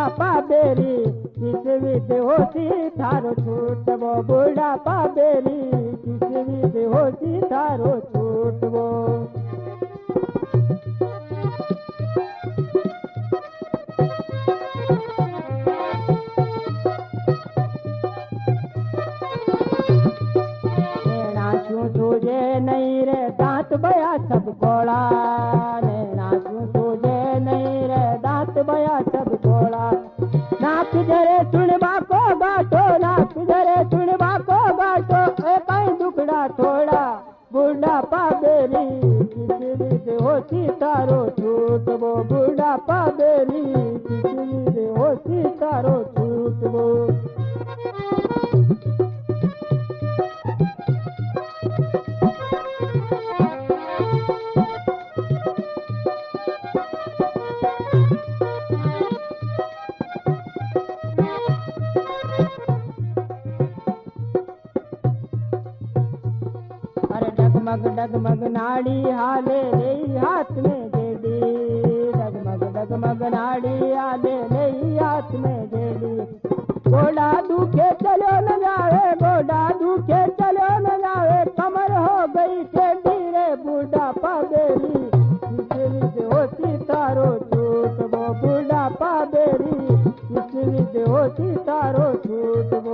बुढ़ापा बेरी किस विध होती थारो छूटबो बुढ़ापा बेरी किस विध होती थारो छूटबो। तुझे नहीं रे दांत बया सब गोला नैना तुझे नहीं रे दांत बया सब गोला। नाक जरे सुनबा को गाटो नाक जरे सुनबा को गाटो ए कहीं दुखड़ा थोड़ा बुढ़ापा बेरी किस विध होती तारो छूटबो बुढ़ापा बेरी किस विध होती तारो छूटबो। डगमग डगमग नाड़ी हाले ले हाथ में जेडी डगमग डगमग नाड़ी हाले ले हाथ में जेडी। गोड़ा दुखे चलो न जावे गोड़ा दुखे चलो न जावे कमर हो गई टेढ़ी रे बुढ़ापा बेरी किस विध होती तारो छूटबो बुढ़ापा बेरी किस विध होती तारो छूटबो।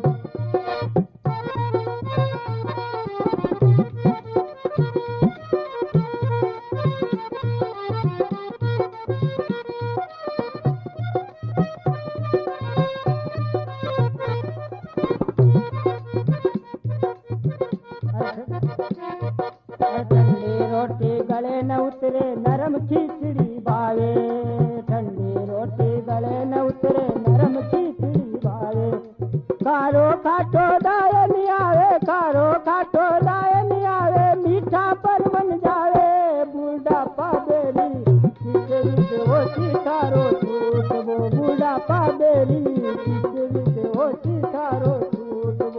ठंडी रोटी गले न उतरे नरम खिचड़ी भावे ठंडी रोटी गले न उतरे नरम खिचड़ी भावे। कारो खाटो दाय नहीं आवे कारो खाटो दाय नहीं आवे मीठा पर मन जावे बुढ़ापा बेरी किस विध होती तारो छूटबो बुढ़ापा बेरी किस विध होती तारो छूटबो।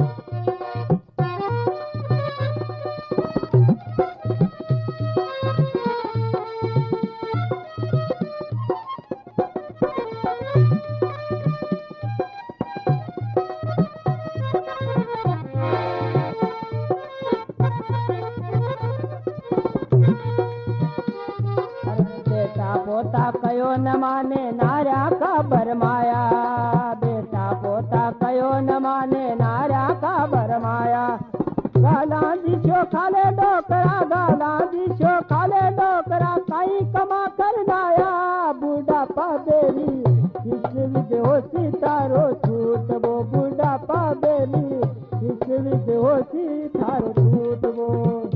बेटा पोता कयो न माने नारा का बरमाया बेटा पोता कयो न माने नारा का बरमाया। गाला दिशो खाले डोकरा गाला दिशो खाले डोकरा कहीं कमा कर लाया बुढ़ापा बेरी किस विध होती तारो छूटबो बुढ़ापा बेरी किस विध होती तारो छूटबो।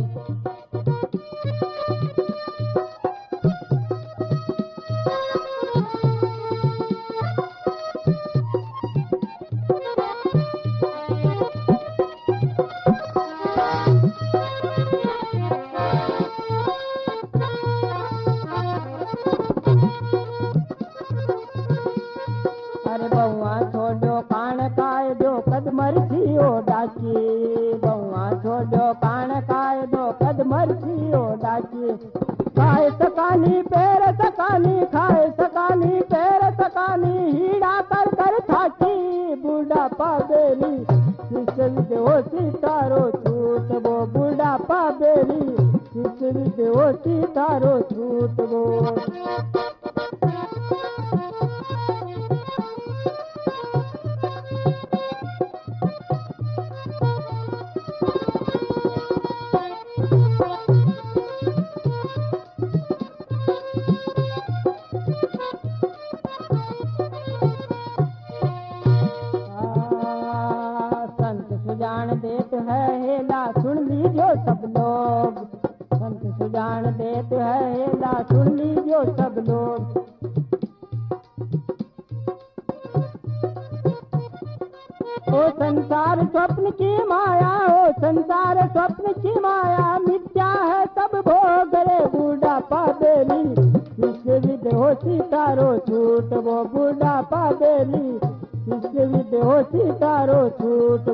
अरे बहुआ छोड़ो कान काय दो कद मरसी ओ डाची बहुआ छोड़ो कान काय दो कद मरसी ओ डाची। खाए सकानी पैर सकानी खाए सकानी पैर सकानी हीड़ा कर कर थाकी बुढ़ापा बेरी किस विध होती तारो छूटबो बुढ़ापा बेरी किस विध होती तारो छूटबो। सुजान देत है हेला सुन लीजियो सब लोग संत सुजान देत है हेला सुन लीजियो सब लोग। ओ संसार स्वप्न की माया ओ संसार स्वप्न की माया मिथ्या है सब भोग रे बुढ़ापा बेरी किस विध होती तारो छूटबो बुढ़ापा बेरी किस विध होती तारो छूट